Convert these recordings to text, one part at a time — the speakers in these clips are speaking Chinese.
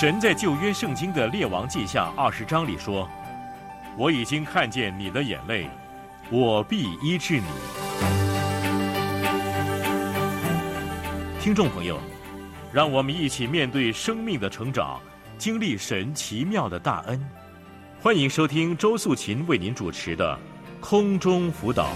神在旧约圣经的列王记下20章里说：“我已经看见你的眼泪，我必医治你。”听众朋友，让我们一起面对生命的成长，经历神奇妙的大恩。欢迎收听周素琴为您主持的空中辅导。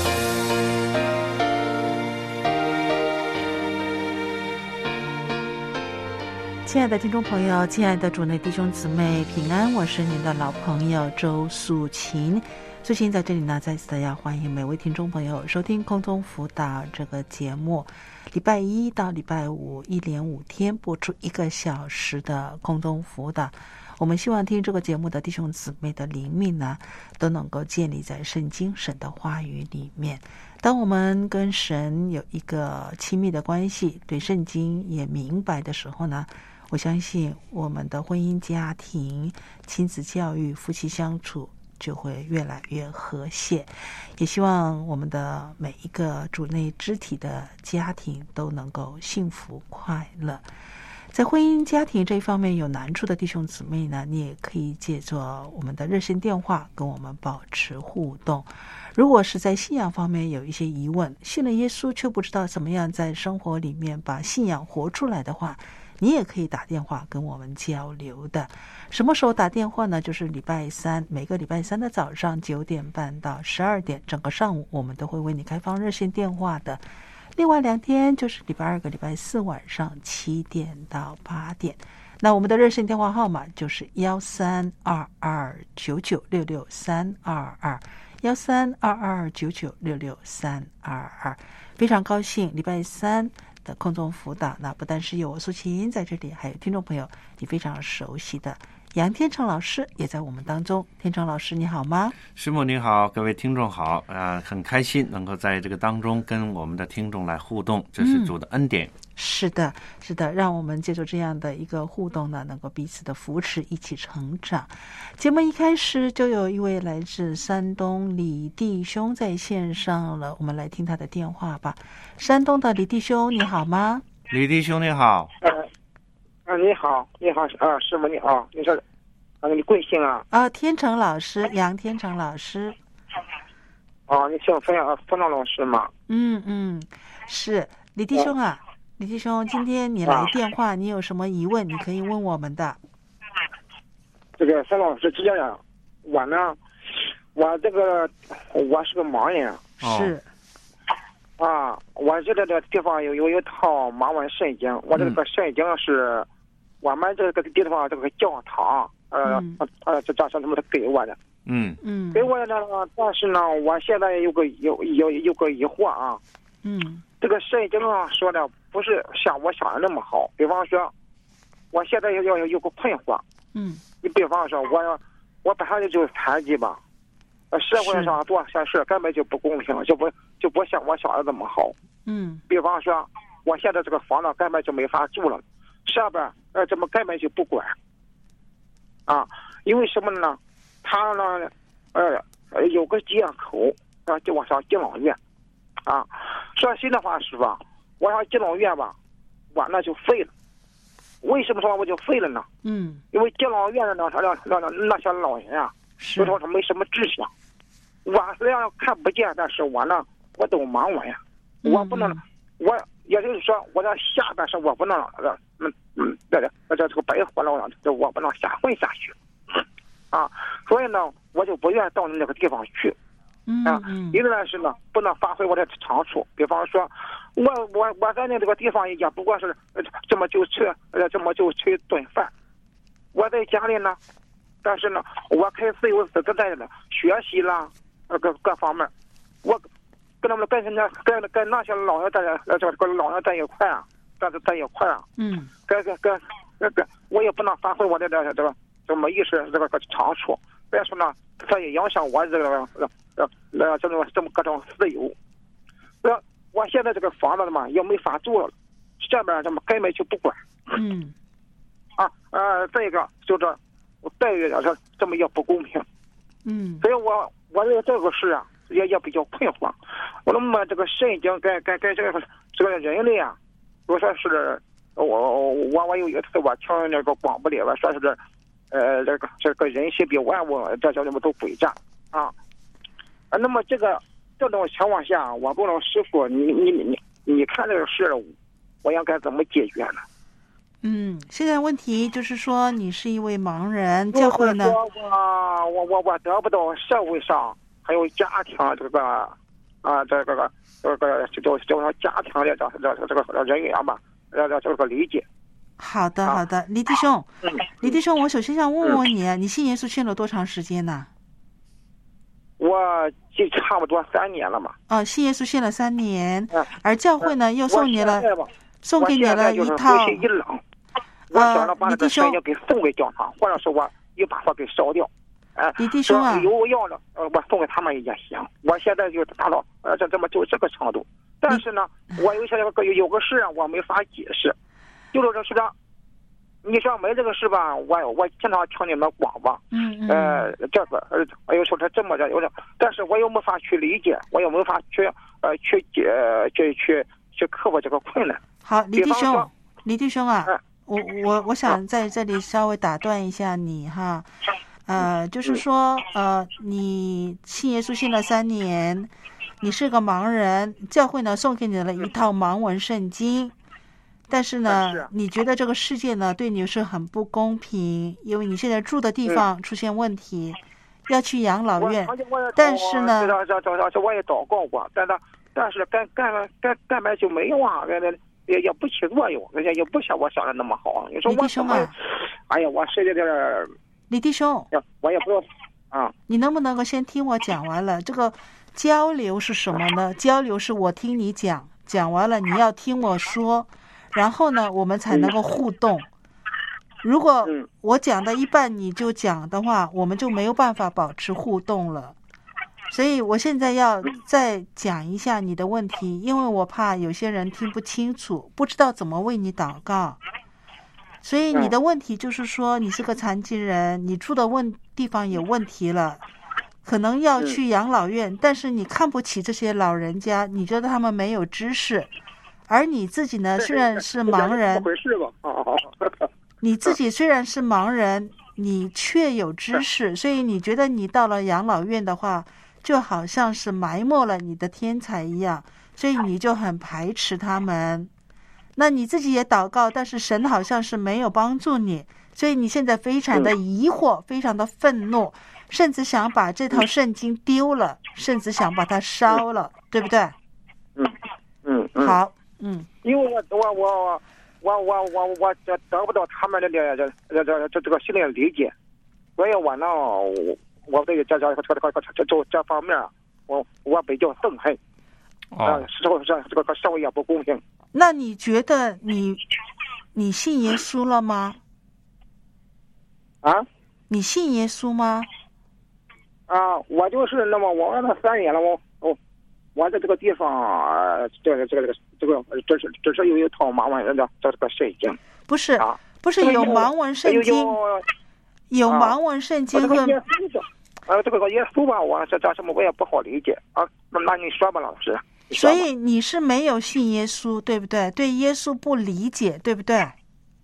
亲爱的听众朋友，亲爱的主内弟兄姊妹平安，我是您的老朋友周素琴。素琴在这里呢，再次的要欢迎每位听众朋友收听空中辅导这个节目。礼拜一到礼拜五一连5天播出1个小时的空中辅导。我们希望听这个节目的弟兄姊妹的灵命呢，都能够建立在圣经神的话语里面。当我们跟神有一个亲密的关系，对圣经也明白的时候呢，我相信我们的婚姻家庭、亲子教育、夫妻相处就会越来越和谐。也希望我们的每一个主内肢体的家庭都能够幸福快乐。在婚姻家庭这一方面有难处的弟兄姊妹呢，你也可以借助我们的热线电话跟我们保持互动。如果是在信仰方面有一些疑问，信了耶稣却不知道怎么样在生活里面把信仰活出来的话，你也可以打电话跟我们交流的。什么时候打电话呢？就是礼拜三，每个礼拜三的早上9点半到12点，整个上午我们都会为你开放热线电话的。另外2天就是礼拜二跟礼拜四晚上7点到8点。那我们的热线电话号码就是1322996322，1322996322。非常高兴礼拜三的空中辅导，那不但是有我素琴在这里，还有听众朋友你非常熟悉的杨天成老师也在我们当中。天成老师你好吗？ 师母你好，各位听众好，很开心能够在这个当中跟我们的听众来互动，这是主的恩典。 是的，是的，让我们借助这样的一个互动呢，能够彼此的扶持，一起成长。节目一开始就有一位来自山东李弟兄在线上了，我们来听他的电话吧。山东的李弟兄你好吗？ 李弟兄你好。 你好，师傅你好，你说，你贵姓啊？ 天成老师，杨天成老师。 你姓冯老师吗？ 是李弟兄啊。李弟兄，今天你来电话，你有什么疑问，你可以问我们的。 这个冯老师是这样，我呢，我是个盲人。 是。 我这个地方有一套马湾圣经，我这个圣经是我们这个地方这个教堂，这他们给我的。给我的呢，但是呢，我现在有个疑惑啊。这个圣经说的不是像我想的那么好。比方说，我现在要有个困惑。你比方说，我本来就是残疾吧，社会上做些事根本就不公平，就不像我想的那么好。比方说，我现在这个房子根本就没法住了，上边怎么根本就不管。因为什么呢？他呢，有个接口，就往上敬老院。说心里话是吧？我上敬老院吧，我那就废了。为什么说我就废了呢？因为敬老院的那些老人啊，就说他没什么志向。我虽然看不见，但是我呢，我懂盲文呀。我不能，我也就是说，我的下半身我不能这个白活了，我不能瞎混下去。所以呢，我就不愿意到那个地方去。一个呢是呢，不能发挥我的长处。比方说，我在那个地方也不过是这么就吃顿饭。我在家里呢，但是呢，我可以自由自在的学习啦，各方面，我跟他们跟那些老人在一块啊，在一块啊。我也不能发挥我的这么意识这个长处。再说呢，它也影响我这么各种自由。我现在这个房子嘛也没法住了，下边这么根本就不管。再一个就是待遇这么也不公平。所以我对这个事啊也比较困惑。我那么这个圣经跟这个人类啊，我说是我有一次我听那个广播里边说是这个人心比万物这叫什么都诡诈啊。那么这种情况下，我不能师傅，你看这个事，我应该怎么解决呢？ 现在问题就是说，你是一位盲人，教会呢？ 我得不到社会上还有家庭这个叫家庭的这个人员吧，这个理解。 好的，李弟兄，李弟兄，我首先想问问你，你信耶稣信了多长时间呢？ 我差不多3年了嘛。 信耶稣信了3年，而教会呢又送给你了一套。 我想着把这个圣经给送给教堂，或者是我又把它给烧掉。 李弟兄啊， 有要的我送给他们也行。我现在就达到就这个程度。但是呢，我有个事我没法解释，就是这是的。你说没这个事吧，我经常听你们广播，这个有时候他这么着，但是我又没法去理解，我又没法去克服这个困难。 好，李弟兄啊，我想在这里稍微打断一下你哈，就是说你信耶稣信了3年，你是个盲人，教会呢送给你了一套盲文圣经。但是呢，你觉得这个世界呢对你是很不公平，因为你现在住的地方出现问题，要去养老院。但是呢， 这我也祷告过，但是根本就没有啊，也不起作用，人家也不像我想的那么好。你说我怎么？哎呀，我实在是。 李弟兄， 我也不知道啊。 你能不能够先听我讲完了？这个交流是什么呢？交流是我听你讲完了，你要听我说。然后呢，我们才能够互动。如果我讲到一半你就讲的话，我们就没有办法保持互动了。所以我现在要再讲一下你的问题，因为我怕有些人听不清楚，不知道怎么为你祷告。所以你的问题就是说，你是个残疾人，你住的地方有问题了，可能要去养老院，但是你看不起这些老人家，你觉得他们没有知识。而你自己呢，虽然是盲人，你自己虽然是盲人，你却有知识，所以你觉得你到了养老院的话，就好像是埋没了你的天才一样，所以你就很排斥他们。那你自己也祷告，但是神好像是没有帮助你，所以你现在非常的疑惑，非常的愤怒，甚至想把这套圣经丢了，甚至想把它烧了，对不对？好。 因为我这得不到他们的这个心理理解，所以我呢，我对这方面我比较憎恨。这个社会也不公平。 那你觉得你信耶稣了吗？你信耶稣吗？ 我就是那么我那3年了，我在这个地方，这是有一套盲文的这个圣经。不是有盲文圣经，有盲文圣经和这个耶稣吧，我这什么我也不好理解啊。那你说吧，老师。 所以你是没有信耶稣，对不对？对耶稣不理解，对不对？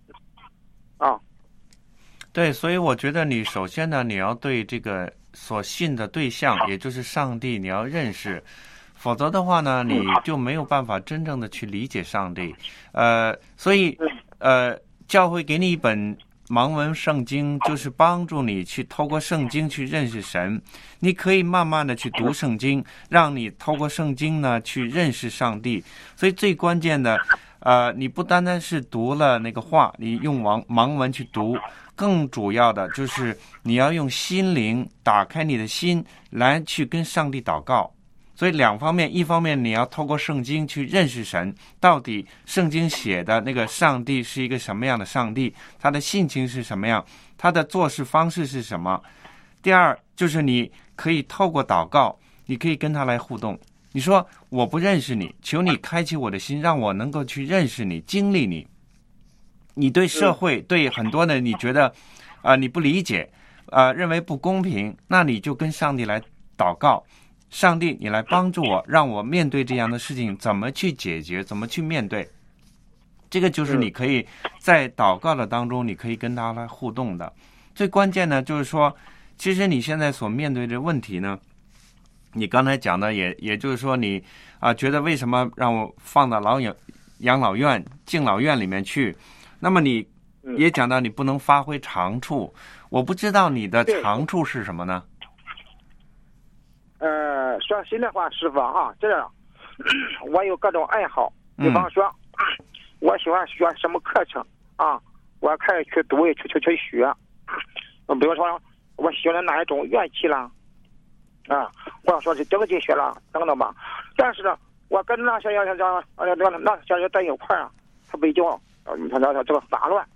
对，所以我觉得你首先呢，你要对这个所信的对象，也就是上帝，你要认识。否则的话呢，你就没有办法真正的去理解上帝。所以教会给你一本盲文圣经，就是帮助你去透过圣经去认识神。你可以慢慢的去读圣经，让你透过圣经呢去认识上帝。所以最关键的，你不单单是读了那个话，你用盲文去读，更主要的就是你要用心灵打开你的心来去跟上帝祷告。所以2方面，一方面你要透过圣经去认识神，到底圣经写的那个上帝是一个什么样的上帝，他的性情是什么样，他的做事方式是什么。第二就是你可以透过祷告，你可以跟他来互动。你说我不认识你，求你开启我的心，让我能够去认识你，经历你。你对社会对很多的你觉得你不理解，认为不公平，那你就跟上帝来祷告，上帝你来帮助我，让我面对这样的事情怎么去解决，怎么去面对。 这个就是你可以在祷告的当中，你可以跟他来互动的。最关键呢，就是说，其实你现在所面对的问题呢，你刚才讲的也就是说你觉得为什么让我放到养老院、敬老院里面去？那么你也讲到你不能发挥长处，我不知道你的长处是什么呢？ 说心里话，师傅哈，这样，我有各种爱好，比方说，我喜欢学什么课程啊，我开始去读去学。比如说，我学了哪一种乐器啦，或者说是经济学啦等等吧。但是呢，我跟那些人在一块儿，他比较这个杂乱，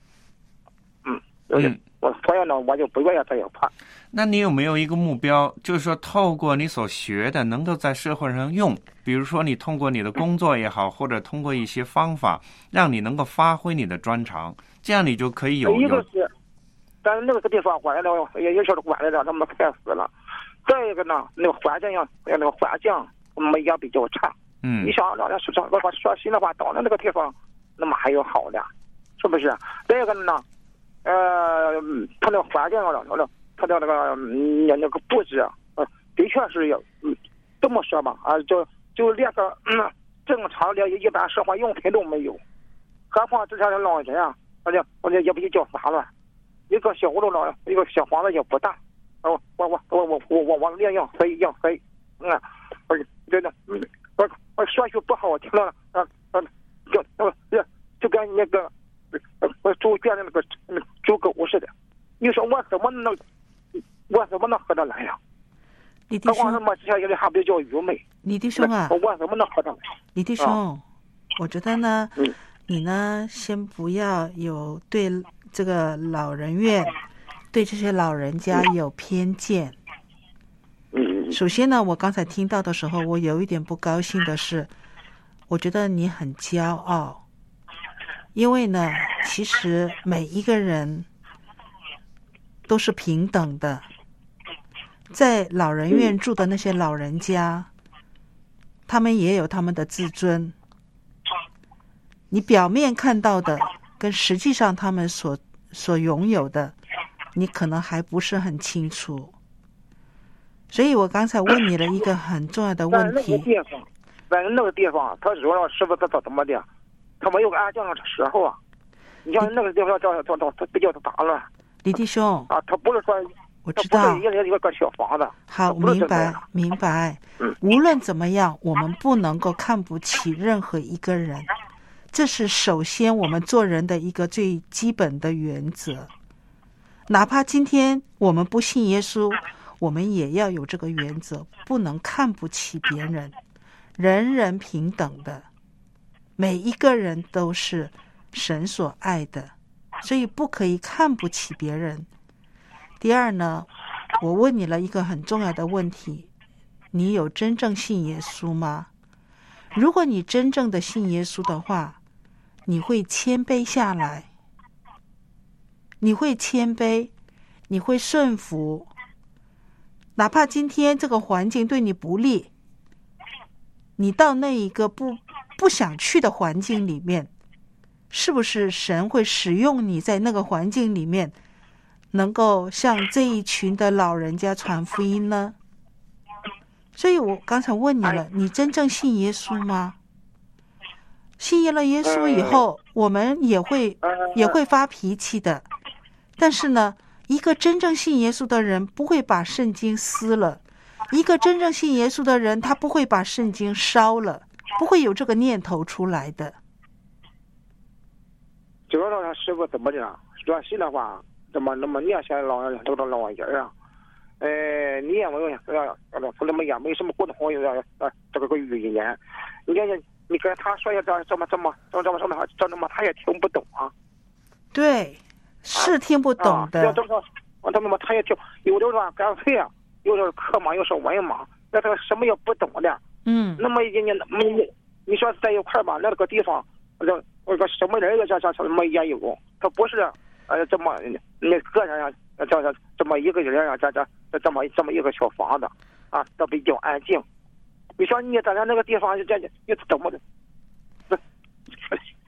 所以呢，我就不愿意在一块儿。 那你有没有一个目标，就是说透过你所学的能够在社会上用，比如说你通过你的工作也好，或者通过一些方法让你能够发挥你的专长，这样你就可以有一个是，但是那个地方管的也有管的他们开始了。再一个呢，那个环境也比较差。你想说心里话，到那个地方，那么还有好的，是不是？再一个呢，他那个环境他的那个布置的确是有这么说吧就连个正常的一般生活用品都没有，何况这些老人啊，我这也比较杂乱，一个小屋子一个小房子也不大，我连养肥，真的，我说句不好听的就跟那个猪圈的那个猪狗似的，你说我怎么能喝得来呀？ 李弟兄， 这些人还比较愚昧。 李弟兄啊， 我怎么能喝得来？ 李弟兄，我觉得呢，你呢先不要有对这个老人院、对这些老人家有偏见。首先呢，我刚才听到的时候，我有一点不高兴的是，我觉得你很骄傲，因为呢，其实每一个人都是平等的。在老人院住的那些老人家，他们也有他们的自尊。你表面看到的跟实际上他们所拥有的，你可能还不是很清楚。所以我刚才问你了一个很重要的问题。 在那个地方，他主要师傅他怎么的，他没有安静的时候啊。你像那个地方叫比较杂乱。 李弟兄他不是说。 我知道， 一个小房子。 好，明白。无论怎么样，我们不能够看不起任何一个人，这是首先我们做人的一个最基本的原则。哪怕今天我们不信耶稣，我们也要有这个原则，不能看不起别人，人人平等的，每一个人都是神所爱的，所以不可以看不起别人。第二呢，我问你了一个很重要的问题，你有真正信耶稣吗？如果你真正的信耶稣的话，你会谦卑下来，你会谦卑，你会顺服，哪怕今天这个环境对你不利，你到那一个不想去的环境里面，是不是神会使用你在那个环境里面能够向这一群的老人家传福音呢？所以我刚才问你了，你真正信耶稣吗？信了耶稣以后，我们也会发脾气的。但是呢，一个真正信耶稣的人不会把圣经撕了，一个真正信耶稣的人，他不会把圣经烧了，不会有这个念头出来的。 主要他师傅怎么讲？说心里话。怎么那么年轻老人这个老人啊？你也没有他们也没什么共同这个语言。你跟他说一这么，他也听不懂啊。 对，是听不懂的。 他也听，有的说干脆啊，有的课嘛，有时候文嘛，那他什么也不懂的。那么你说在一块吧，那个地方，那个什么人也什么也有，他不是。这么那个人啊，这么一个人啊，这么一个小房子啊，都比较安静。你说你在那个地方，你怎么的？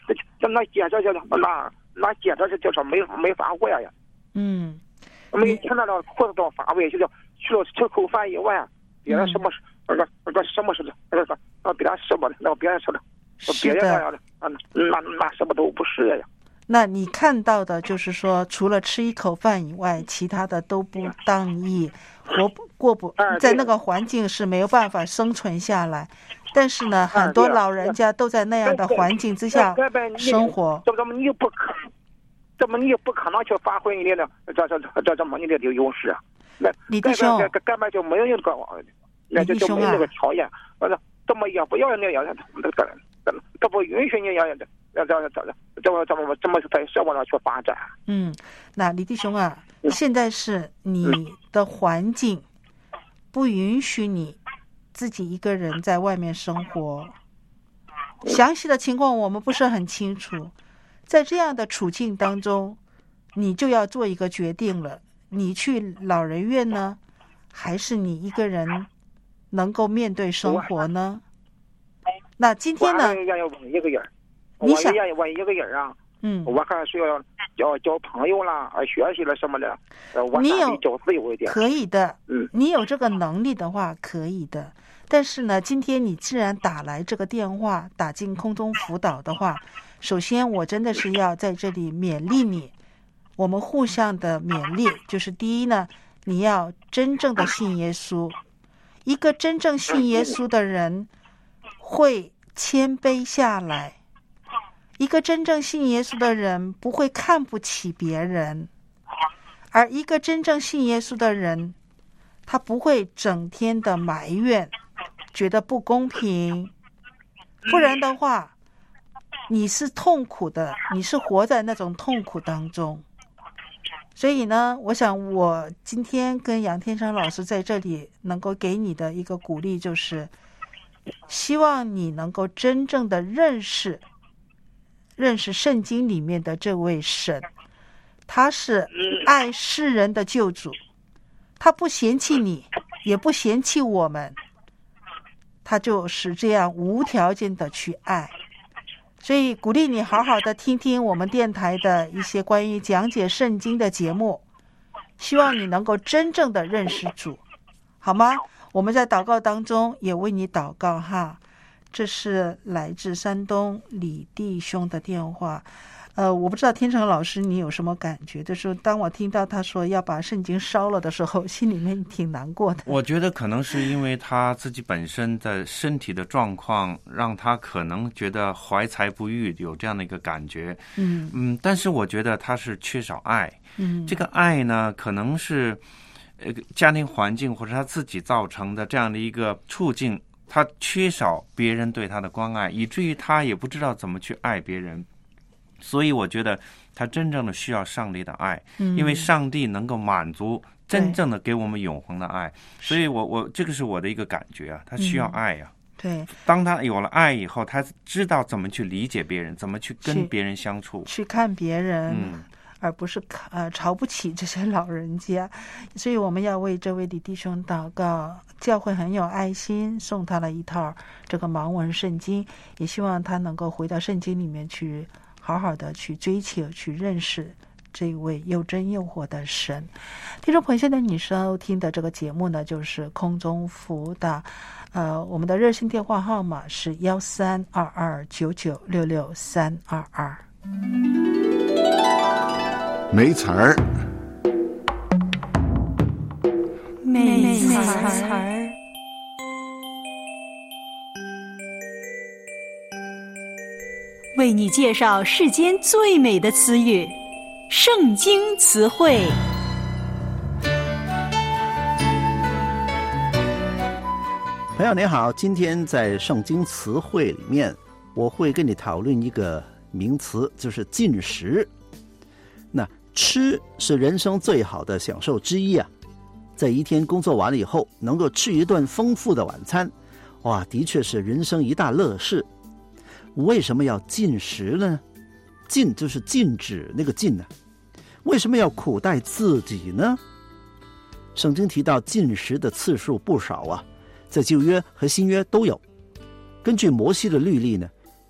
那接着那接着就是没发过呀。没听到裤子到发威，就是除了吃口饭以外，别的什么什么事的，别的什么的，别人说的，别人那样的那什么都不是呀。 那你看到的就是说，除了吃一口饭以外，其他的都不当意，过不在那个环境是没有办法生存下来。但是呢，很多老人家都在那样的环境之下生活。 怎么你不可能去发挥你的这么你的优势啊？ 李弟兄， 根本就没有那个就没有那个条件，怎么也不要那样，这不允许你要怎么在社会上去发展？ 那李弟兄啊，现在是你的环境不允许你自己一个人在外面生活，详细的情况我们不是很清楚。在这样的处境当中，你就要做一个决定了，你去老人院呢，还是你一个人能够面对生活呢？那今天呢， 要问一个人， 你想问一个人啊？我还是要交朋友啦，学习了什么的，我比较自由一点。 可以的，你有这个能力的话，可以的。但是呢，今天你既然打来这个电话，打进空中辅导的话，首先我真的是要在这里勉励你，我们互相的勉励。就是第一呢，你要真正的信耶稣。一个真正信耶稣的人会谦卑下来，一个真正信耶稣的人不会看不起别人，而一个真正信耶稣的人，他不会整天的埋怨，觉得不公平，不然的话你是痛苦的，你是活在那种痛苦当中。所以呢，我想我今天跟杨天成老师在这里能够给你的一个鼓励，就是希望你能够真正的认识圣经里面的这位神，他是爱世人的救主，他不嫌弃你，也不嫌弃我们，他就是这样无条件的去爱。所以鼓励你好好的听听我们电台的一些关于讲解圣经的节目，希望你能够真正的认识主，好吗？我们在祷告当中也为你祷告哈。这是来自山东李弟兄的电话。我不知道天成老师你有什么感觉，就是当我听到他说要把圣经烧了的时候，心里面挺难过的。 我觉得可能是因为他自己本身的身体的状况，让他可能觉得怀才不遇，有这样的一个感觉。但是我觉得他是缺少爱。这个爱呢，可能是家庭环境或者他自己造成的这样的一个处境，他缺少别人对他的关爱，以至于他也不知道怎么去爱别人。所以我觉得他真正的需要上帝的爱，因为上帝能够满足真正的给我们永恒的爱。所以我这个是我的一个感觉啊，他需要爱啊。 对， 当他有了爱以后，他知道怎么去理解别人，怎么去跟别人相处， 去看别人，而不是瞧不起这些老人家。所以我们要为这位李弟兄祷告，教会很有爱心，送他了一套这个盲文圣经，也希望他能够回到圣经里面去好好的去追求，去认识这位又真又活的神。听众朋友，现在你收听的这个节目呢，就是空中辅导。我们的热线电话号码是132299662322。 没词儿， 没词儿。为你介绍世间最美的词语，圣经词汇。 朋友你好，今天在圣经词汇里面，我会跟你讨论一个名词，就是进食。那吃是人生最好的享受之一啊，在一天工作完了以后，能够吃一顿丰富的晚餐，哇，的确是人生一大乐事。为什么要禁食呢？禁就是禁止那个禁呢？为什么要苦待自己呢？圣经提到禁食的次数不少啊，在旧约和新约都有。根据摩西的律例呢，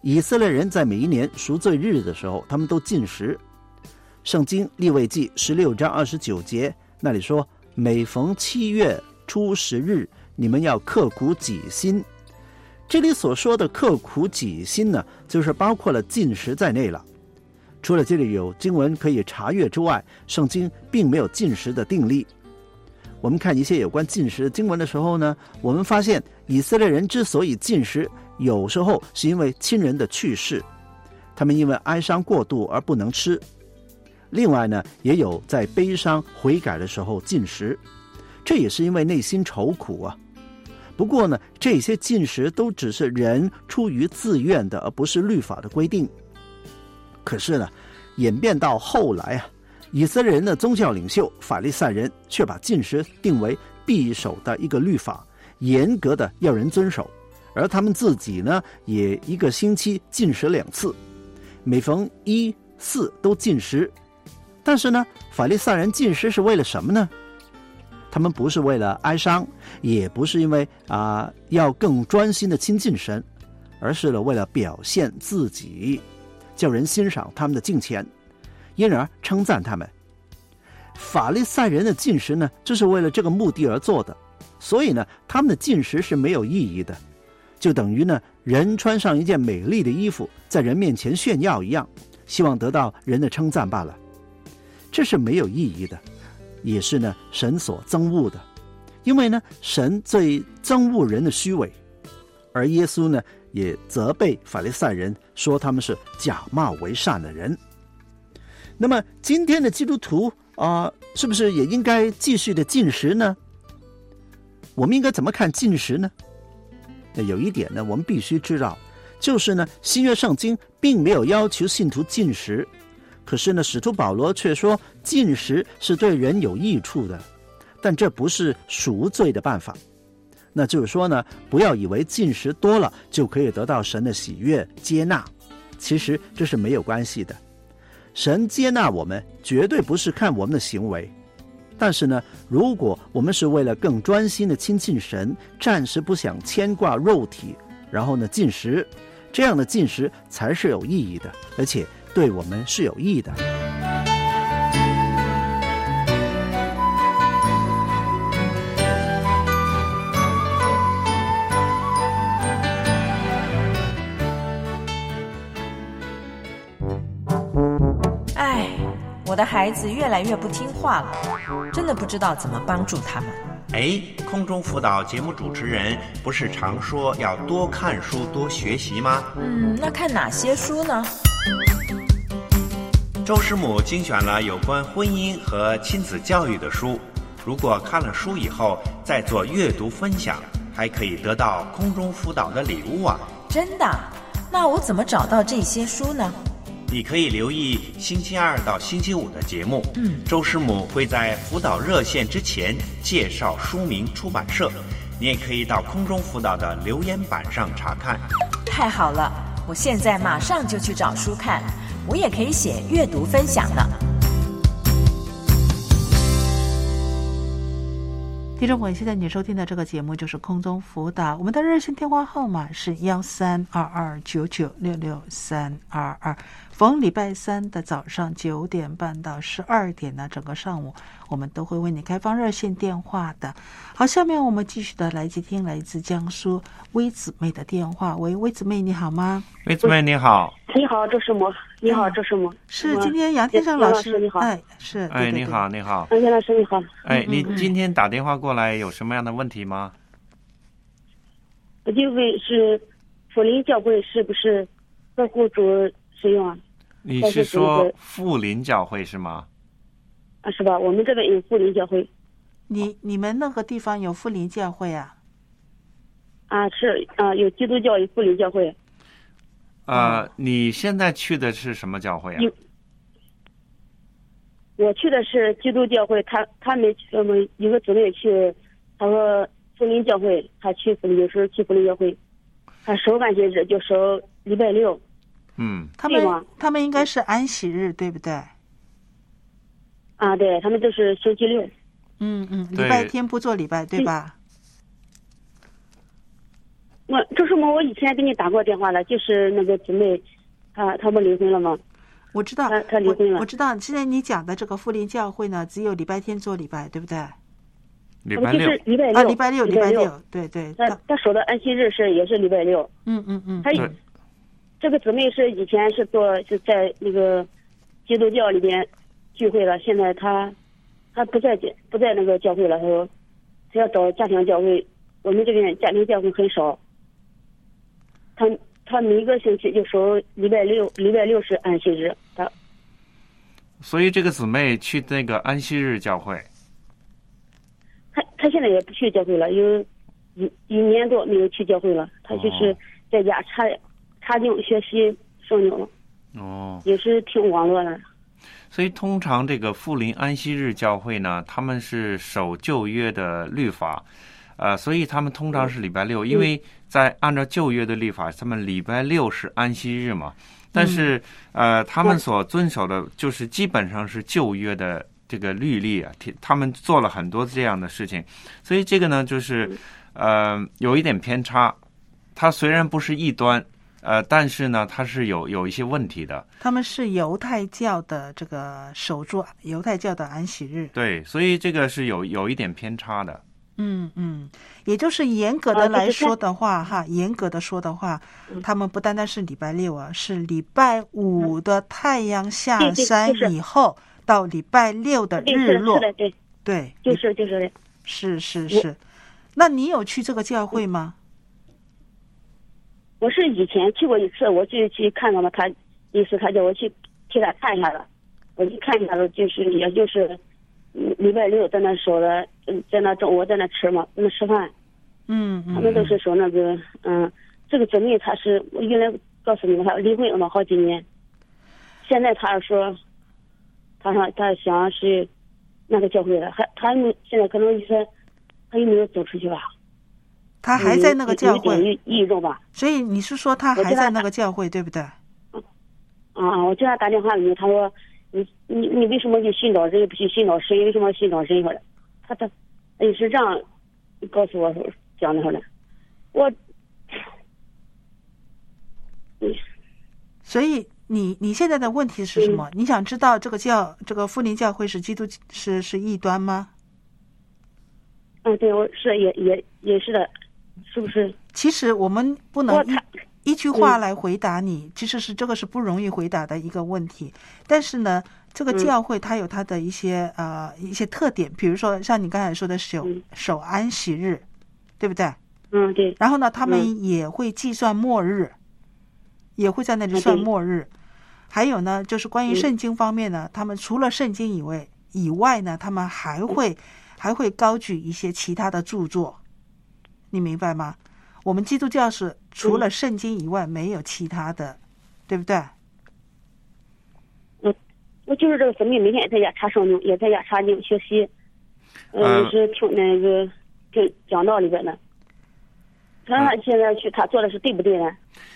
以色列人在每一年赎罪日的时候，他们都禁食。圣经利未记16章29节那里说，每逢7月初10日，你们要刻苦己心。这里所说的刻苦己心呢，就是包括了禁食在内了。除了这里有经文可以查阅之外，圣经并没有禁食的定例。我们看一些有关禁食的经文的时候呢，我们发现以色列人之所以禁食，有时候是因为亲人的去世，他们因为哀伤过度而不能吃。另外呢，也有在悲伤悔改的时候禁食，这也是因为内心愁苦啊。不过呢，这些禁食都只是人出于自愿的，而不是律法的规定。可是呢，演变到后来啊，以色列人的宗教领袖法利赛人却把禁食定为必守的一个律法，严格的要人遵守。而他们自己呢，也一个星期禁食2次，每逢1、4都禁食。但是呢，法利赛人禁食是为了什么呢？他们不是为了哀伤，也不是因为要更专心的亲近神，而是为了表现自己，叫人欣赏他们的敬虔，因而称赞他们。法利赛人的禁食呢，就是为了这个目的而做的，所以呢，他们的禁食是没有意义的，就等于呢，人穿上一件美丽的衣服，在人面前炫耀一样，希望得到人的称赞罢了。这是没有意义的，也是呢神所憎恶的，因为呢神最憎恶人的虚伪，而耶稣呢也责备法利赛人，说他们是假冒为善的人。那么今天的基督徒是不是也应该继续的禁食呢？我们应该怎么看禁食呢？有一点呢我们必须知道，就是呢新约圣经并没有要求信徒禁食，可是呢使徒保罗却说禁食是对人有益处的，但这不是赎罪的办法。那就是说呢，不要以为禁食多了就可以得到神的喜悦接纳，其实这是没有关系的。神接纳我们绝对不是看我们的行为，但是呢，如果我们是为了更专心的亲近神，暂时不想牵挂肉体，然后呢禁食，这样的禁食才是有意义的，而且对我们是有益的。 我的孩子越来越不听话了，真的不知道怎么帮助他们。 空中辅导节目主持人不是常说要多看书多学习吗？ 那看哪些书呢？ 周师母精选了有关婚姻和亲子教育的书，如果看了书以后再做阅读分享，还可以得到空中辅导的礼物啊！ 真的？那我怎么找到这些书呢？ 你可以留意星期二到星期五的节目，周师母会在辅导热线之前介绍书名、出版社，你也可以到空中辅导的留言板上查看。 太好了，我现在马上就去找书看，我也可以写阅读分享了。 听众朋友，现在你收听的这个节目就是空中辅导，我们的热线电话号码是132299663222，逢礼拜三的早上9点半到12点呢，整个上午我们都会为你开放热线电话的。好，下面我们继续的来接听来自江苏薇姊妹的电话。喂，薇姊妹你好吗？ 薇姊妹你好。 你好，周师母。你好，周师母。 是今天杨天生老师。 你好。 是。 对对对，你好，你好。 杨老师你好。 你今天打电话过来有什么样的问题吗？ 我就问是福林教会是不是客户主使用啊？ 你是说富林教会是吗？ 是吧？我们这边有富林教会。 你们那个地方有富林教会啊？ 是有基督教有富林教会。 你现在去的是什么教会啊？ 我去的是基督教会，他们有个姊妹去，他说福林教会，他去福林，有时候去福林教会，他守感谢日就守礼拜六。 他们应该是安息日，对不对？ 对，他们都是星期六。 礼拜天不做礼拜，对吧？ 这是我以前给你打过电话了，就是那个姊妹，她不离婚了吗？ 我知道， 她离婚了。 我知道，现在你讲的这个福临教会呢，只有礼拜天做礼拜，对不对？ 礼拜六就是礼拜六啊，礼拜六，对对。 他说的安息日也是礼拜六。他这个姊妹是以前是在那个基督教里边聚会了，现在他不在那个教会了，他说他要找家庭教会，我们这边家庭教会很少。他每一个星期就说礼拜六是安息日。 所以这个姊妹去那个安息日教会。 他现在也不去教会了，有一年多没有去教会了，他就是在家查经学习圣经了。也是听网络的。 所以通常这个富临安息日教会呢，他们是守旧约的律法，所以他们通常是礼拜六，因为在按照旧约的律法，他们礼拜六是安息日嘛。但是他们所遵守的就是基本上是旧约的这个律例啊，他们做了很多这样的事情，所以这个呢就是有一点偏差。它虽然不是异端，但是呢它是有一些问题的。 他们是犹太教的这个守住犹太教的安息日。 对，所以这个是有一点偏差的。 也就是严格的来说的话，严格的说的话，他们不单单是礼拜六啊，是礼拜五的太阳下山以后到礼拜六的日落。对， 就是是。那你有去这个教会吗？ 我是以前去过一次，我就去看到了他，意思他叫我去替他看一下了，我去看一下了，也就是礼拜六在那说的，在那中午在那吃嘛，在那吃饭。他们都是说那个这个姊妹她是我原来告诉你们，她离婚了好几年，现在她说她想是那个教会了，她现在可能她又没有走出去吧。 他还在那个教会， 异动吧。 所以你是说他还在那个教会，对不对？ 我叫他打电话给你，他说你为什么去寻找人不去寻找神？为什么寻找神？说的，他也是这样告诉我讲的说的。 所以你现在的问题是什么？你想知道这个富临教会是基督是异端吗？ 对，我是也是的。是不是？ 其实我们不能一句话来回答你，其实这个是不容易回答的一个问题。但是呢，这个教会它有它的一些特点，比如说像你刚才说的守安息日，对不对？ 对。 然后呢，他们也会计算末日，也会在那里算末日。还有呢，就是关于圣经方面呢，他们除了圣经以外呢，他们还会高举一些其他的著作。你明白吗？我们基督教是除了圣经以外没有其他的，对不对？ 我就是这个姊妹每天也在家查圣经，也在家查经学习，也是听那个讲道里边的。他现在他做的是对不对呢？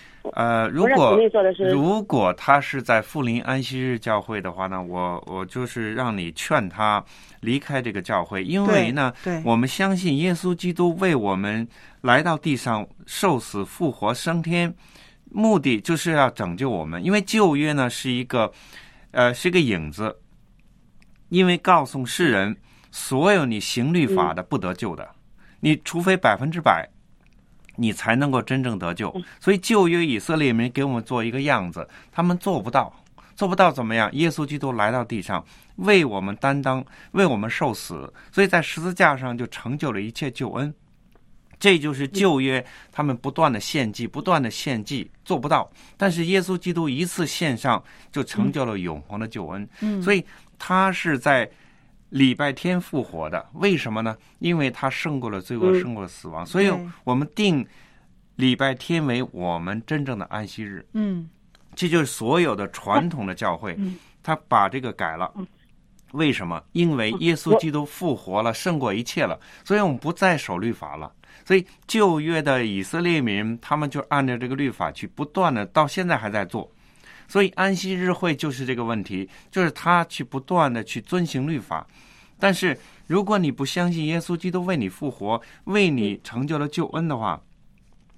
如果他是在富临安息日教会的话呢，我就是让你劝他离开这个教会，因为呢，我们相信耶稣基督为我们来到地上受死复活升天，目的就是要拯救我们。因为旧约呢是一个影子，因为告诉世人，所有你行律法的不得救的，你除非100%。你才能够真正得救。所以旧约以色列人给我们做一个样子，他们做不到怎么样？耶稣基督来到地上，为我们担当，为我们受死，所以在十字架上就成就了一切救恩。这就是旧约他们不断的献祭做不到，但是耶稣基督一次献上就成就了永恒的救恩。所以他是在礼拜天复活的，为什么呢？因为他胜过了罪恶，胜过了死亡，所以我们定礼拜天为我们真正的安息日。这就是所有的传统的教会，他把这个改了。为什么？因为耶稣基督复活了，胜过一切了，所以我们不再守律法了。所以旧约的以色列民，他们就按照这个律法去不断的，到现在还在做。所以安息日会就是这个问题，就是他去不断的去遵行律法。但是如果你不相信耶稣基督为你复活，为你成就了救恩的话，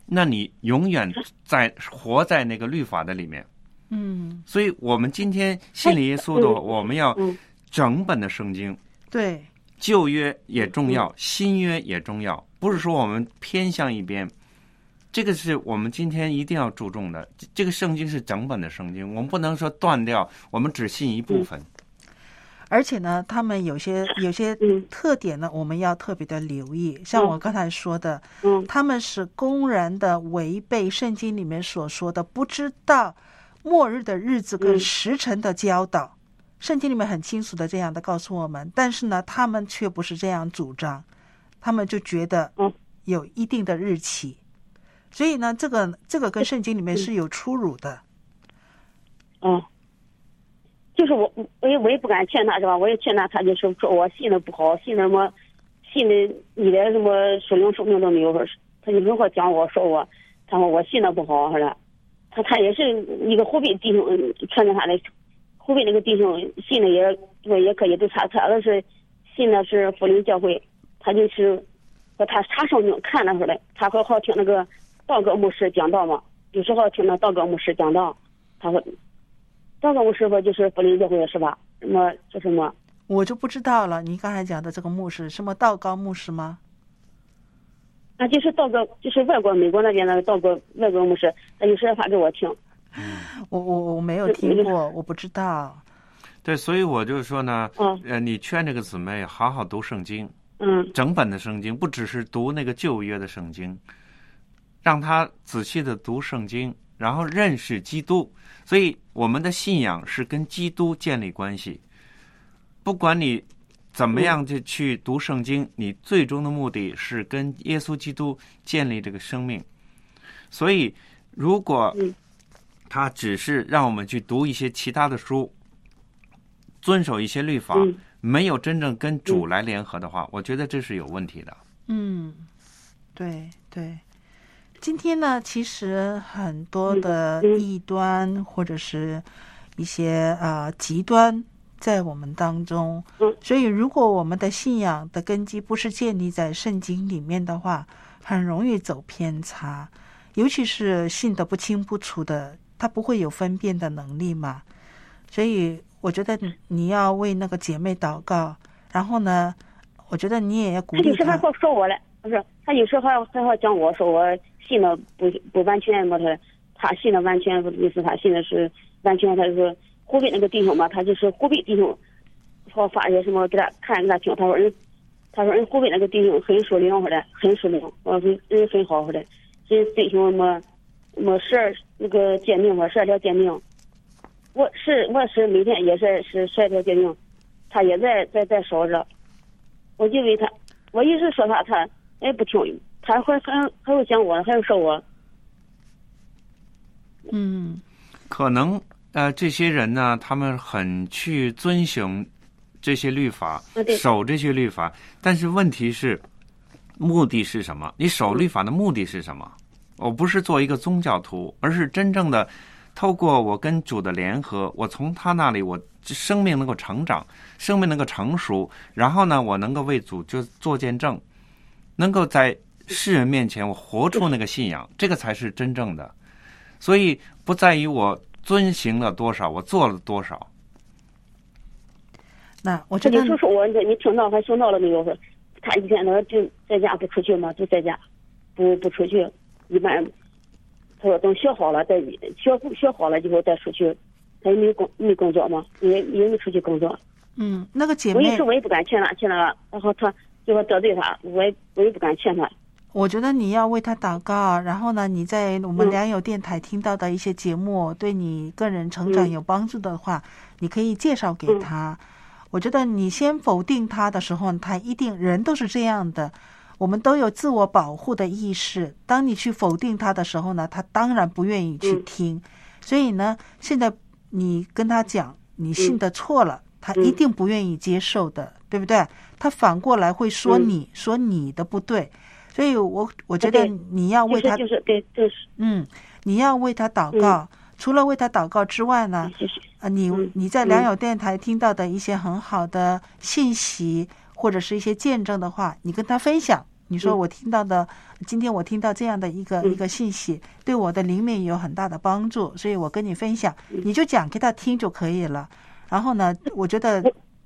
那你永远活在那个律法的里面。所以我们今天信了耶稣的话，我们要整本的圣经， 对， 旧约也重要，新约也重要，不是说我们偏向一边。这个是我们今天一定要注重的。这个圣经是整本的圣经，我们不能说断掉，我们只信一部分。 而且呢，他们有些特点呢，我们要特别的留意。像我刚才说的，他们是公然的违背圣经里面所说的，不知道末日的日子跟时辰的教导。圣经里面很清楚的这样的告诉我们，但是呢，他们却不是这样主张，他们就觉得有一定的日期。所以呢，这个跟圣经里面是有出入的。 就是我也不敢劝他，是吧？我也劝他，他就说我信的不好，信的你的什么属灵生命都没有，他就如何讲我说我，他说我信的不好，是吧？他也是一个湖北弟兄，劝着他的湖北那个弟兄信的也可以，对他的是信的是福音教会，他就是和他查圣经看了出来，他和好听那个道格牧师讲道嘛，有时候听那道格牧师讲道，他说道格牧师不就是福音教会的是吧？什么？ 我就不知道了。你刚才讲的这个牧师，什么道高牧师吗？ 就是道格，就是外国美国那边的道格外国牧师，他有时候发给我听。 我没有听过，我不知道。 对，所以我就说呢，你劝这个姊妹好好读圣经，整本的圣经，不只是读那个旧约的圣经，让他仔细的读圣经，然后认识基督。所以我们的信仰是跟基督建立关系。不管你怎么样就去读圣经，你最终的目的是跟耶稣基督建立这个生命。所以如果他只是让我们去读一些其他的书，遵守一些律法，没有真正跟主来联合的话，我觉得这是有问题的。 对对。今天呢，其实很多的异端或者是一些极端在我们当中，所以如果我们的信仰的根基不是建立在圣经里面的话，很容易走偏差，尤其是信得不清不楚的，他不会有分辨的能力嘛。所以我觉得你要为那个姐妹祷告，然后呢，我觉得你也要鼓励她。他有时候还说我来，不是，他有时候还会讲我说我信的不完全嘛，他信的完全意思，他信的是完全，他就是湖北那个弟兄嘛，他就是湖北弟兄，说发些什么给他看给他听，他说人湖北那个弟兄很属灵，或者很属灵，我说人很好，或者人弟兄么12那个诫命嘛，12条诫命，我是每天也是12条诫命，他也在烧着，我就为他，我一直说他也不听，他还会讲我，还会说我。 可能这些人呢，他们很去遵循这些律法，守这些律法，但是问题是目的是什么？你守律法的目的是什么？我不是做一个宗教徒，而是真正的透过我跟主的联合，我从他那里我生命能够成长，生命能够成熟，然后呢，我能够为主就做见证，能够在世人面前我活出那个信仰，这个才是真正的。所以不在于我遵行了多少，我做了多少。 那我觉得你说你听到还听到了没有？他一天就在家不出去嘛，就在家不出去，一般他说等学好了再学好了以后再出去，他也没工作嘛，也没出去工作。 那个姐妹， 我也不敢劝他，然后他就说得罪他，我也不敢劝他。 我觉得你要为他祷告，然后呢，你在我们良友电台听到的一些节目，对你个人成长有帮助的话，你可以介绍给他。我觉得你先否定他的时候，他一定，人都是这样的，我们都有自我保护的意识。当你去否定他的时候呢，他当然不愿意去听。所以呢，现在你跟他讲你信的错了，他一定不愿意接受的，对不对？他反过来会说你的不对。所以我觉得你要为他你要为他祷告。除了为他祷告之外呢，你在良友电台听到的一些很好的信息或者是一些见证的话，你跟他分享， 你说我听到的，今天我听到这样的一个信息，对我的灵命有很大的帮助，所以我跟你分享，你就讲给他听就可以了。然后呢，我觉得，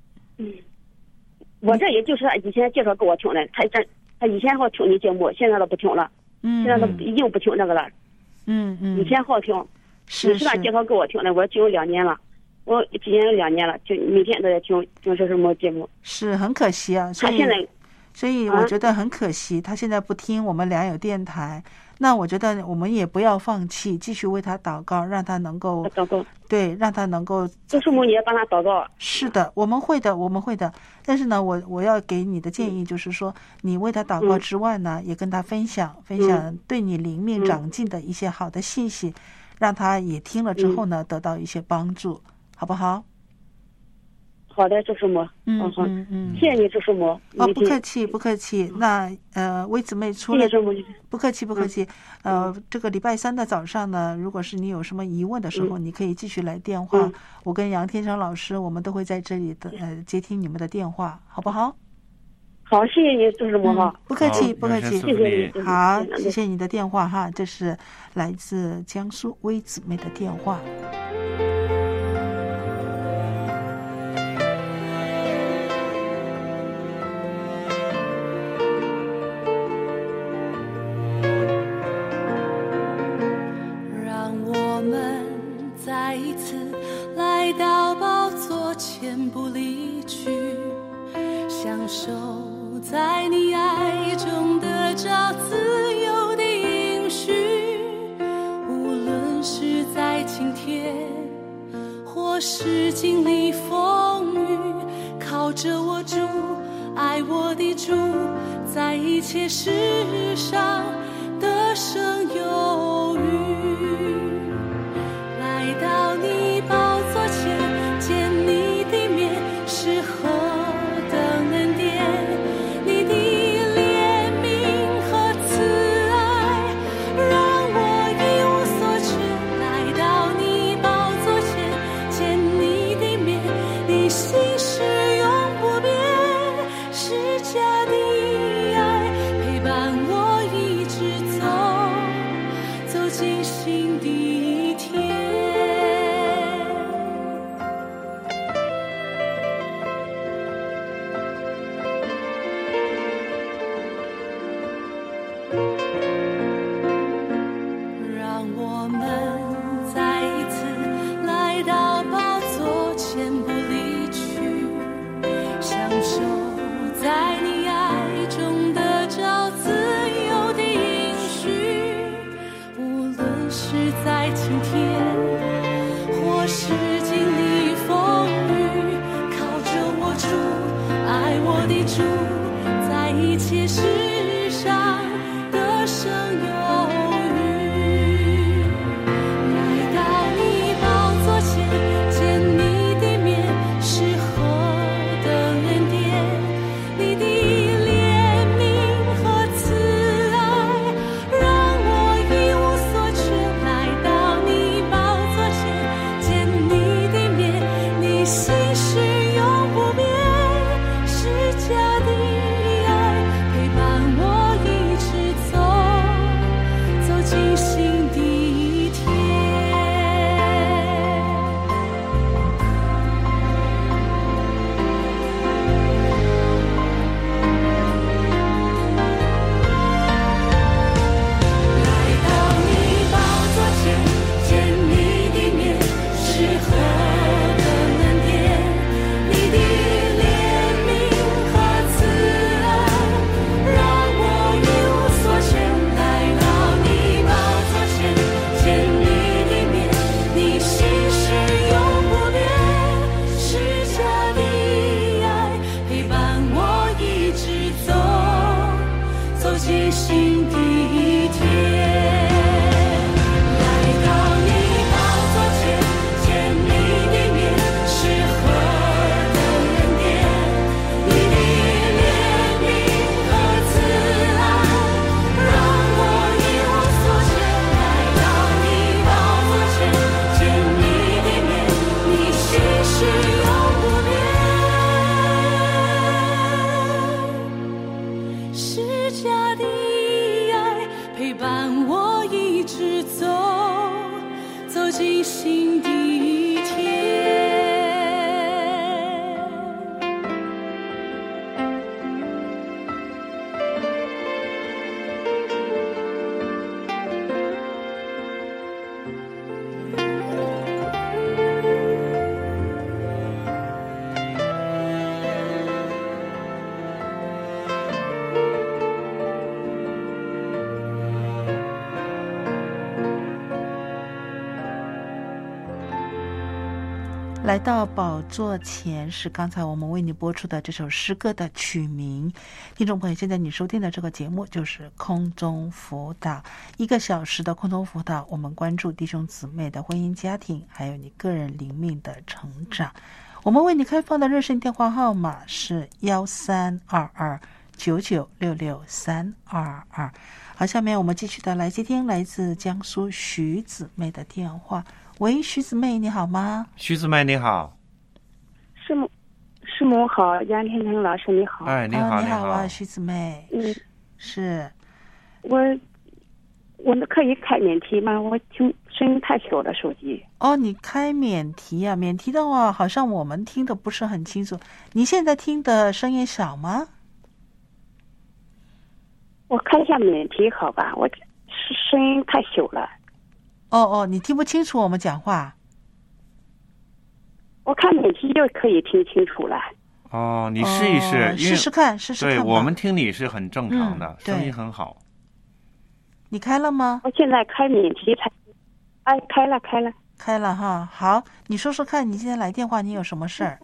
我这也就是他以前介绍给我听的，他以前好听你节目，现在都不听了，现在都已经不听这个了。以前好听，是他介绍给我听的，我听有2年了。我今年有2年了，就每天都在听这什么节目， 是很可惜啊。所以我觉得很可惜，他现在不听我们良友电台。那我觉得我们也不要放弃，继续为他祷告，让他能够祷告， 对，让他能够。 周师母你也帮他祷告。 是的，我们会的。但是呢，我要给你的建议就是说，你为他祷告之外呢，也跟他分享对你灵命长进的一些好的信息，让他也听了之后呢，得到一些帮助。好不好？ 好的，周师母。谢谢你，周师母。 不客气，不客气。那薇姊妹出来，不客气，不客气。这个礼拜3的早上呢，如果是你有什么疑问的时候，你可以继续来电话。我跟杨天成老师，我们都会在这里的接听你们的电话，好不好？ 好，谢谢你，周师母哈。 不客气，不客气。 谢谢你。 好，谢谢你的电话哈，这是来自江苏薇姊妹的电话。 再一次来到宝座前不离去，享受在你爱中得着自由的应许。无论是在晴天或是经历风雨，靠着我主，爱我的主，在一切事上得胜有余。来到你宝座前，见你的面是何等恩典，你的怜悯和慈爱让我一无所缺。来到你宝座前，见你的面，你心是永不变，是家的爱陪伴我一直走进新的一天。 来到宝座前是刚才我们为你播出的这首诗歌的曲名。听众朋友，现在你收听的这个节目就是空中辅导，1个小时的空中辅导，我们关注弟兄姊妹的婚姻家庭，还有你个人灵命的成长。我们为你开放的热线电话号码是132299663222。好，下面我们继续的来接听来自江苏徐姊妹的电话。喂，徐姊妹，你好吗？ 徐姊妹你好。 师母好，杨天成老师你好。 哎，你好， 你好啊，徐姊妹。是。我可以开免提吗？我听声音太小了，手机。 哦，你开免提啊？免提的话，好像我们听的不是很清楚。你现在听的声音小吗？ 我开一下免提好吧，我声音太小了。 哦，你听不清楚我们讲话？ 我看免提就可以听清楚了。 哦，你试一试， 试试看。 对，我们听你是很正常的，声音很好。 你开了吗？ 我现在开免提才，开了哈。好，你说说看，你今天来电话，你有什么事儿？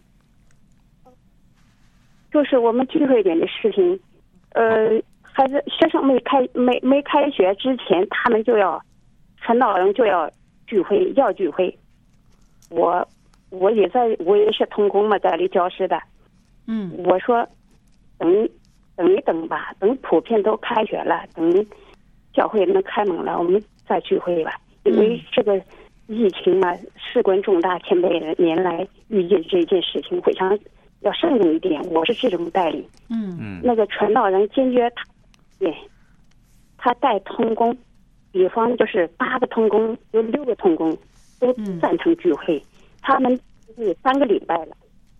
就是我们聚会点的事情，孩子学生没开学之前，他们就要传道人就要聚会，我也是同工嘛，在里教师的。我说等一等吧，等普遍都开学了，等教会能开门了，我们再聚会吧。因为这个疫情嘛，事关重大，前辈年来遇见这件事情非常要慎重一点。我是这种带领。那个传道人坚决他带同工，比方就是8个同工，有6个同工都赞成聚会，他们是3个礼拜了。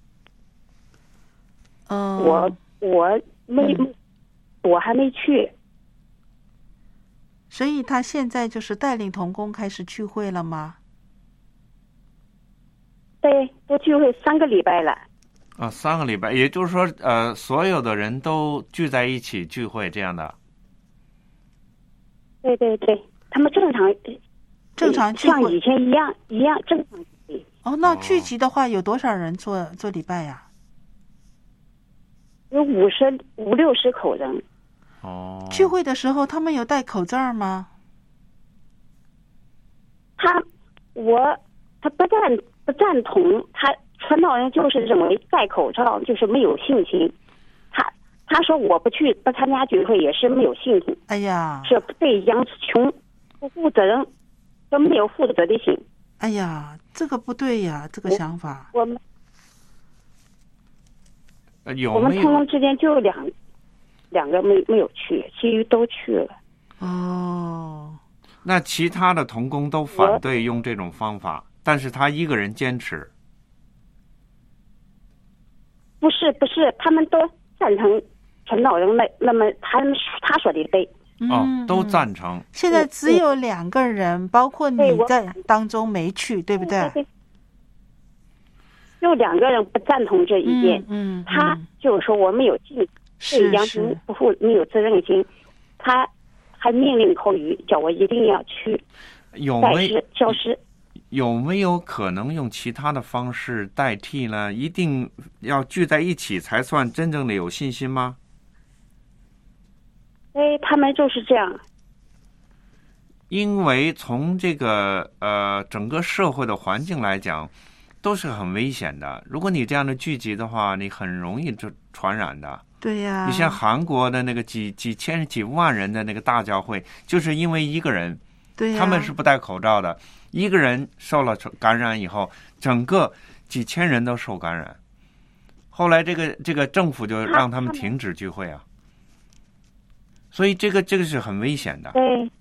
我还没去。 所以他现在就是带领同工开始聚会了吗？ 对，都聚会3个礼拜了。 3个礼拜，也就是说，所有的人都聚在一起聚会这样的。 对，他们正常聚会，像以前一样正常聚会。 那聚集的话，有多少人做礼拜呀？ 有50-60口人。 聚会的时候，他们有戴口罩吗？ 他不赞同，他传道人就是认为戴口罩就是没有信心。他说我不参加聚会也是没有信心。 哎呀， 是对杨琼不负责任，都没有负责的心。 哎呀，这个不对呀，这个想法。 我们有我们同工之间就两个没有去，其余都去了。 那其他的同工都反对用这种方法，但是他一个人坚持。 不是，他们都赞成传道人那么他说的对。 都赞成。 现在只有2个人，包括你在当中没去，对不对？ 对。有2个人不赞同这一点。他就是说我没有尽对杨婷没有责任心，他还命令口语叫我一定要去教师。 有没有可能用其他的方式代替呢？一定要聚在一起才算真正的有信心吗？ 他们就是这样。 因为从这个整个社会的环境来讲，都是很危险的。如果你这样的聚集的话，你很容易就传染的。 对呀。 你像韩国的那个几千几万人的那个大教会，就是因为一个人， 对呀， 他们是不戴口罩的，一个人受了感染以后，整个几千人都受感染。后来这个政府就让他们停止聚会啊。所以这个是很危险的。 对。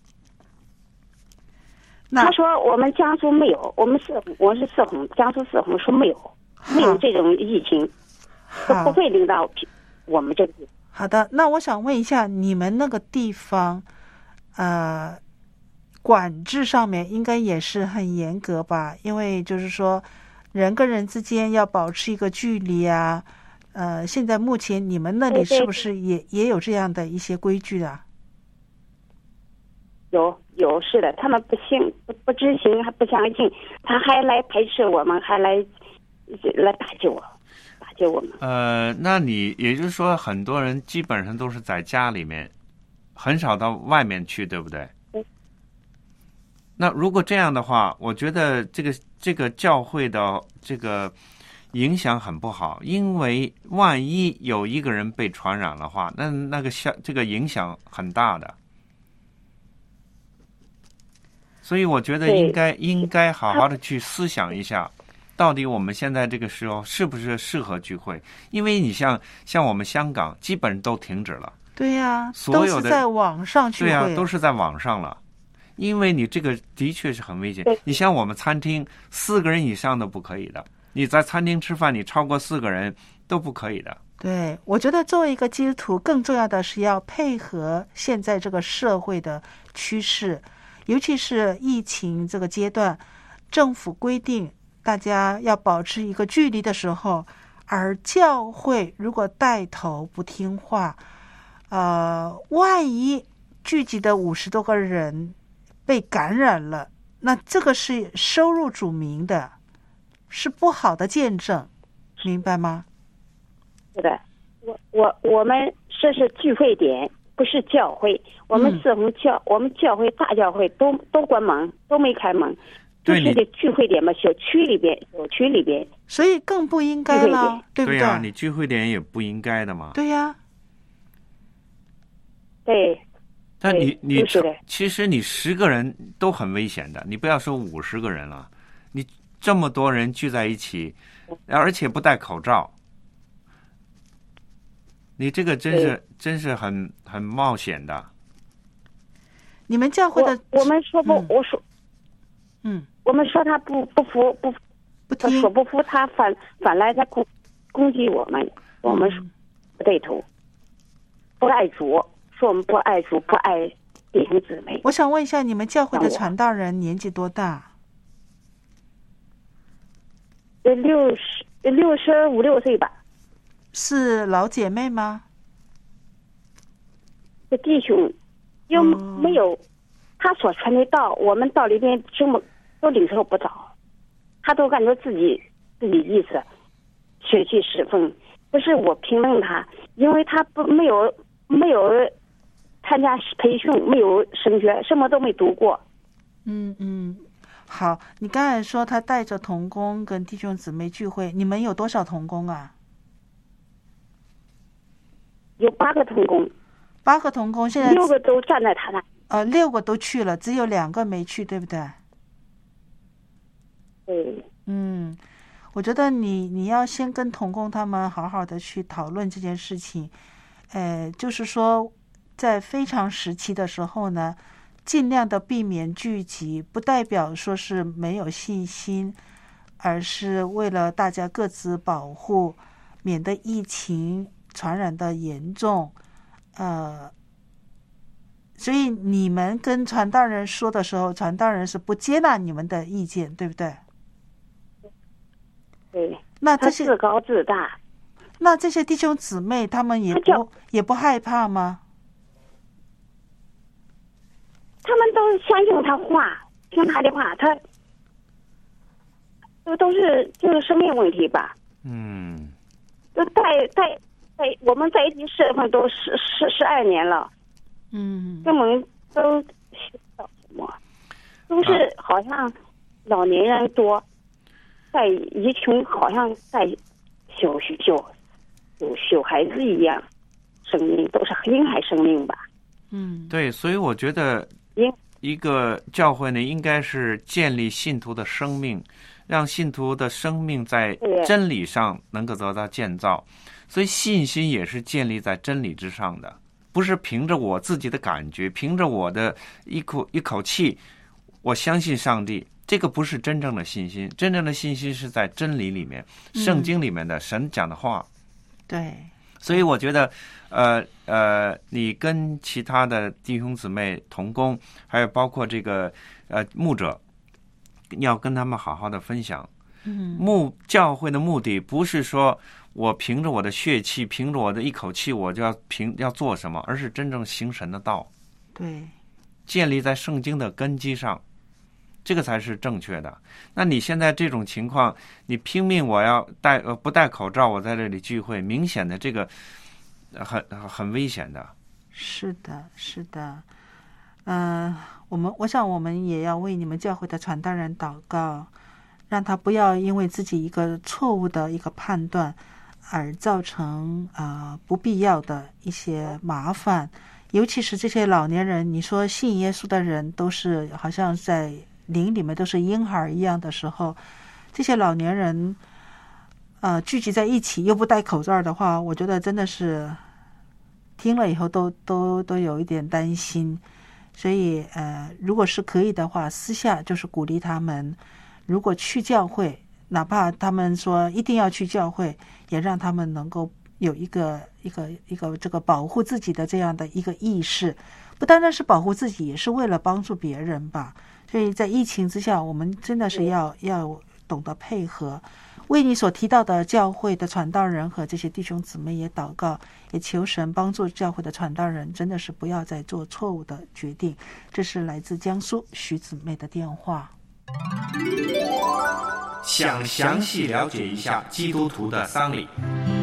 他说我们江苏没有，我是四洪，江苏四洪说没有这种疫情，不会领到我们这里。 好的，那我想问一下，你们那个地方，管制上面应该也是很严格吧？因为就是说，人跟人之间要保持一个距离啊。现在目前你们那里是不是也有这样的一些规矩啊？ 有，是的，他们不知情，还不相信，他还来排斥我们，还来来打救我们。 那你也就是说，很多人基本上都是在家里面，很少到外面去，对不对？那如果这样的话，我觉得这个教会的这个影响很不好，因为万一有一个人被传染的话，这个影响很大的。所以我觉得应该好好的去思想一下，到底我们现在这个时候是不是适合聚会？因为你像我们香港基本上都停止了。 对呀， 所有的都是在网上聚会。 对呀，都是在网上了。因为你这个的确是很危险。你像我们餐厅4个人以上都不可以的，你在餐厅吃饭，你超过4个人都不可以的。 对，我觉得作为一个基督徒，更重要的是要配合现在这个社会的趋势，尤其是疫情这个阶段，政府规定大家要保持一个距离的时候，而教会如果带头不听话，万一聚集的50多个人被感染了，那这个是收入主名的，是不好的见证，明白吗？ 是的，我们这是聚会点，不是教会。我们我们教会大教会都关门，都没开门，就是个聚会点嘛，小区里边， 所以更不应该了，对不对？ 对呀，你聚会点也不应该的嘛。 对呀， 对。 但你其实你10个人都很危险的，你不要说50个人了，你这么多人聚在一起，而且不戴口罩，你这个真是很冒险的。 你们教会的我们说不，我说，我们说他不服，他说不服，他反来他攻击我们，我们不对头，不爱主。说我们不爱主，不爱弟兄姊妹。 我想问一下，你们教会的传道人年纪多大 ？65、6岁吧。 是老姐妹吗？ 这弟兄又没有他所传的道，我们道里边什么都领受不着，他都感觉自己意思，血气侍奉。不是我评论他，因为他没有参加培训，没有升学，什么都没读过。 好，你刚才说他带着同工跟弟兄姊妹聚会，你们有多少同工啊？ 有8个同工。 8个同工，现在 6个都站在他那。 6个都去了，只有2个没去，对不对？ 对。 我觉得你要先跟同工他们好好的去讨论这件事情。就是说在非常时期的时候呢，尽量的避免聚集，不代表说是没有信心，而是为了大家各自保护，免得疫情传染的严重。所以你们跟传道人说的时候，传道人是不接纳你们的意见，对不对？ 对。 那这些他自高自大。 那这些弟兄姊妹他们也不害怕吗？ 他们都相信他话，听他的话，他都是就是生命问题吧。都在我们在一起侍奉都12年了。根本都学不到什么，都是好像老年人多，在一群好像在小孩子一样，生命都是婴孩生命吧。 对，所以我觉得一个教会呢，应该是建立信徒的生命，让信徒的生命在真理上能够得到建造。所以信心也是建立在真理之上的，不是凭着我自己的感觉，凭着我的一口气，我相信上帝。这个不是真正的信心，真正的信心是在真理里面，圣经里面的神讲的话。 对， 所以我觉得，你跟其他的弟兄姊妹同工，还有包括这个牧者，要跟他们好好的分享。教会的目的不是说我凭着我的血气，凭着我的一口气，我就要做什么，而是真正行神的道。 对， 建立在圣经的根基上。 这个才是正确的。那你现在这种情况，你拼命我要不戴口罩，我在这里聚会，明显的这个很危险的。 是的，是的。我想我们也要为你们教会的传道人祷告，让他不要因为自己一个错误的一个判断而造成不必要的一些麻烦。尤其是这些老年人，你说信耶稣的人都是好像在灵里面都是婴孩一样的时候，这些老年人聚集在一起又不戴口罩的话，我觉得真的是听了以后都有一点担心。所以如果是可以的话，私下就是鼓励他们，如果去教会，哪怕他们说一定要去教会，也让他们能够有一个这个保护自己的这样的一个意识，不单单是保护自己，也是为了帮助别人吧。所以在疫情之下，我们真的是要懂得配合。为你所提到的教会的传道人和这些弟兄姊妹也祷告，也求神帮助教会的传道人真的是不要再做错误的决定。这是来自江苏徐姊妹的电话。 想详细了解一下基督徒的丧礼，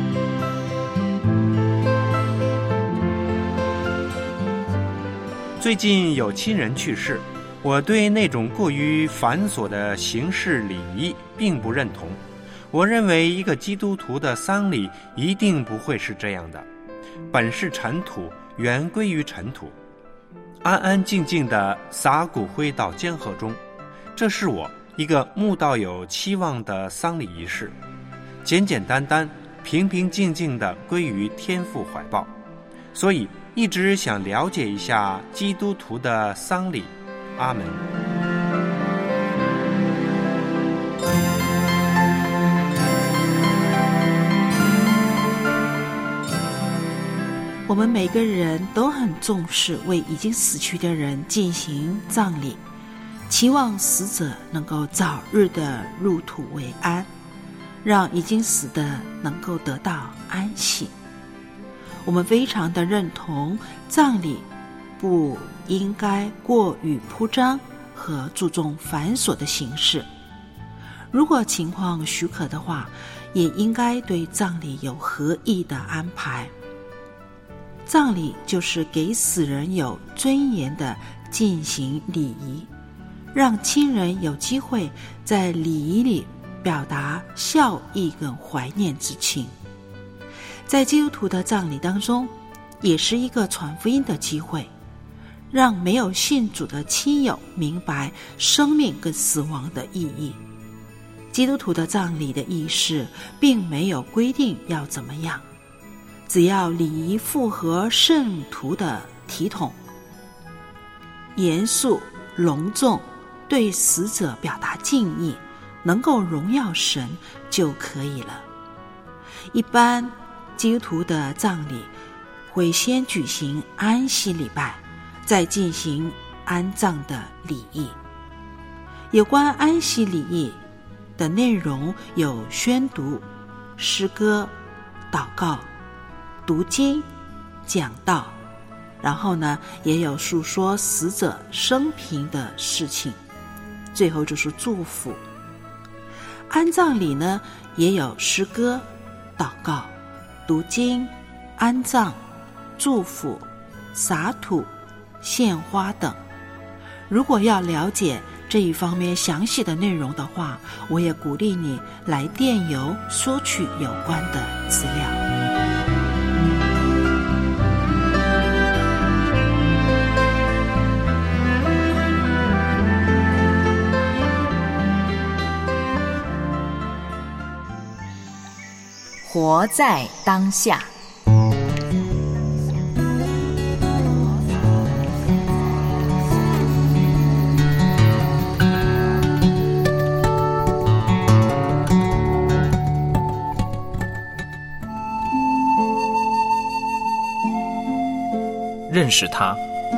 最近有亲人去世，我对那种过于繁琐的形式礼仪并不认同。我认为一个基督徒的丧礼一定不会是这样的，本是尘土，原归于尘土，安安静静地撒骨灰到江河中。这是我一个慕道友期望的丧礼仪式，简简单单，平平静静地归于天父怀抱。所以一直想了解一下基督徒的丧礼。阿门。 我们每个人都很重视为已经死去的人进行葬礼，期望死者能够早日的入土为安，让已经死的能够得到安息。我们非常的认同葬礼不应该过于铺张和注重繁琐的形式，如果情况许可的话，也应该对葬礼有合意的安排。葬礼就是给死人有尊严的进行礼仪，让亲人有机会在礼仪里表达孝义跟怀念之情。在基督徒的葬礼当中，也是一个传福音的机会，让没有信主的亲友明白生命跟死亡的意义。基督徒的葬礼的仪式并没有规定要怎么样，只要礼仪符合圣徒的体统，严肃隆重，对死者表达敬意，能够荣耀神就可以了。一般基督徒的葬礼会先举行安息礼拜，再进行安葬的礼仪。有关安息礼仪的内容有宣读、诗歌、祷告、读经、讲道，然后呢也有述说死者生平的事情，最后就是祝福。安葬礼呢也有诗歌、祷告、读经、安葬、祝福、撒土、献花等。如果要了解这一方面详细的内容的话，我也鼓励你来电邮索取有关的资料。 活在当下。 认识他。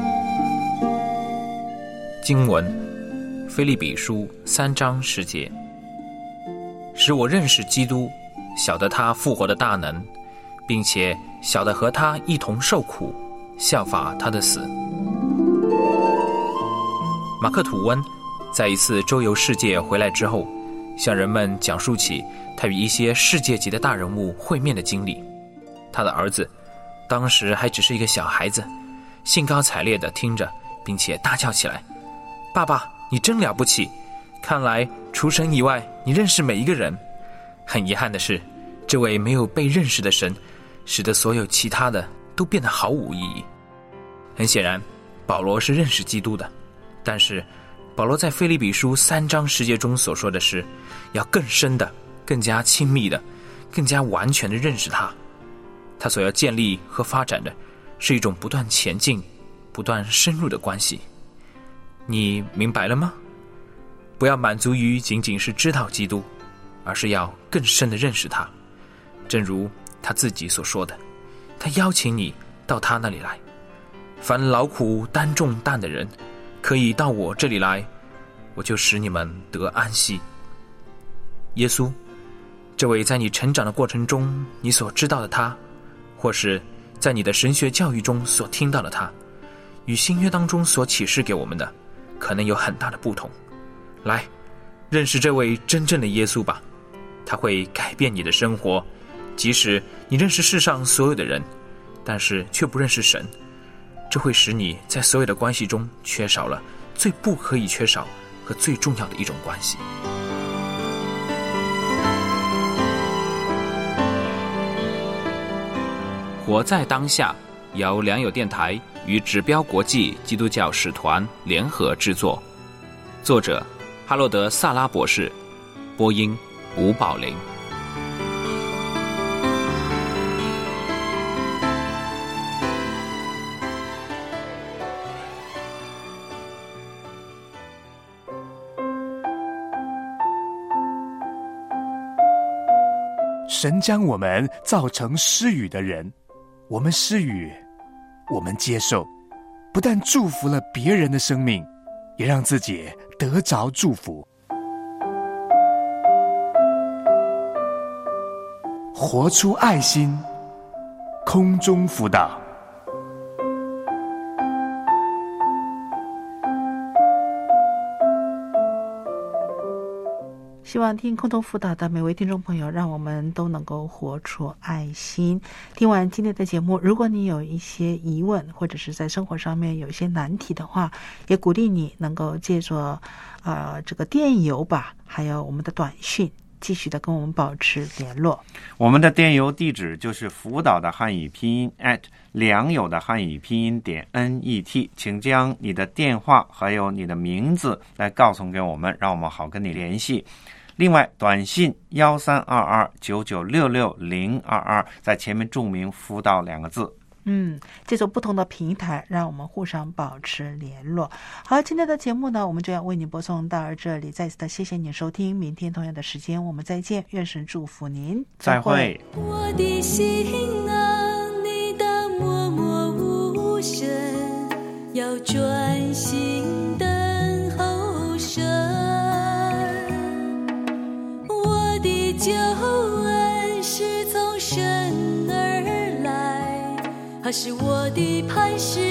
经文：腓立比书3章10节，使我认识基督，晓得他复活的大能，并且晓得和他一同受苦，效法他的死。马克吐温在一次周游世界回来之后，向人们讲述起他与一些世界级的大人物会面的经历。他的儿子当时还只是一个小孩子，兴高采烈地听着，并且大叫起来：爸爸，你真了不起，看来除神以外你认识每一个人。很遗憾的是，这位没有被认识的神使得所有其他的都变得毫无意义。很显然，保罗是认识基督的，但是保罗在腓立比书3章10节中所说的是要更深的、更加亲密的、更加完全的认识他。他所要建立和发展的是一种不断前进、不断深入的关系。你明白了吗？不要满足于仅仅是知道基督，而是要更深的认识他。正如他自己所说的，他邀请你到他那里来。凡劳苦担重担的人，可以到我这里来，我就使你们得安息。耶稣，这位在你成长的过程中你所知道的他，或是在你的神学教育中所听到的他，与新约当中所启示给我们的可能有很大的不同。来，认识这位真正的耶稣吧，他会改变你的生活。即使你认识世上所有的人，但是却不认识神，这会使你在所有的关系中缺少了最不可以缺少和最重要的一种关系。活在当下由良友电台与指标国际基督教使团联合制作，作者哈洛德·萨拉博士，播音吴宝林。 神将我们造成施予的人，我们施予，我们接受，不但祝福了别人的生命，也让自己得着祝福。活出爱心，空中辅导。 希望听空中辅导的每位听众朋友，让我们都能够活出爱心。听完今天的节目，如果你有一些疑问，或者是在生活上面有一些难题的话，也鼓励你能够借着这个电邮吧，还有我们的短讯，继续的跟我们保持联络。 我们的电邮地址就是辅导的汉语拼音 @ 良友的汉语拼音.net， 请将你的电话还有你的名字来告诉给我们，让我们好跟你联系。另外，短信132299660022，在前面注明辅导2个字。 借助不同的平台，让我们互相保持联络。好，今天的节目呢，我们就要为您播送到这里。再次的谢谢您收听，明天同样的时间我们再见，愿神祝福您， 再会。 我的心啊，你当默默无声，要专心等候神。我的救恩是从神而来，他是我的磐石。